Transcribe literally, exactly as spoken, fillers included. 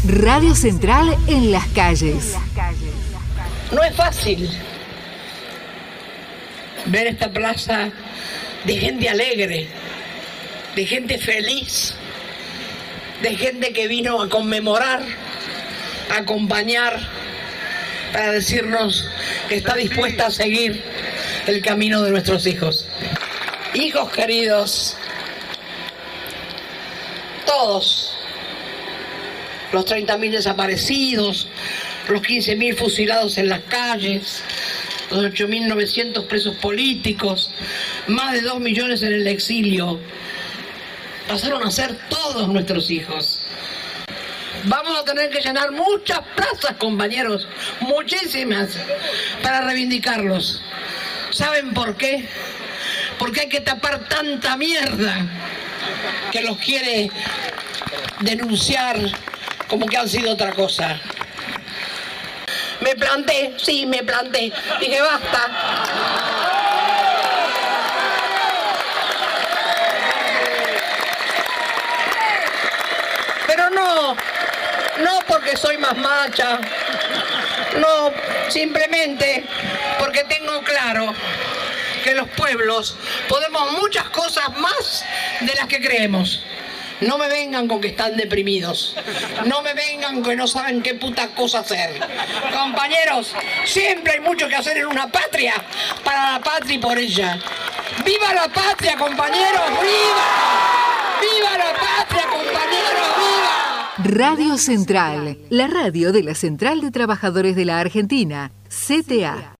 Radio Central en las calles. No es fácil ver esta plaza de gente alegre, de gente feliz, de gente que vino a conmemorar, a acompañar, para decirnos que está dispuesta a seguir el camino de nuestros hijos. Hijos queridos, todos, los treinta mil desaparecidos, los quince mil fusilados en las calles, los ocho mil novecientos presos políticos, más de dos millones en el exilio, pasaron a ser todos nuestros hijos. Vamos a tener que llenar muchas plazas, compañeros, muchísimas, para reivindicarlos. ¿Saben por qué? Porque hay que tapar tanta mierda que los quiere denunciar como que han sido otra cosa. Me planté, sí, me planté. Dije, basta. Pero no, no porque soy más macha, no, simplemente porque tengo claro que los pueblos podemos muchas cosas más de las que creemos. No me vengan con que están deprimidos. No me vengan con que no saben qué puta cosa hacer. Compañeros, siempre hay mucho que hacer en una patria, para la patria y por ella. ¡Viva la patria, compañeros! ¡Viva! ¡Viva la patria, compañeros! ¡Viva! Radio Central, la radio de la Central de Trabajadores de la Argentina, C T A.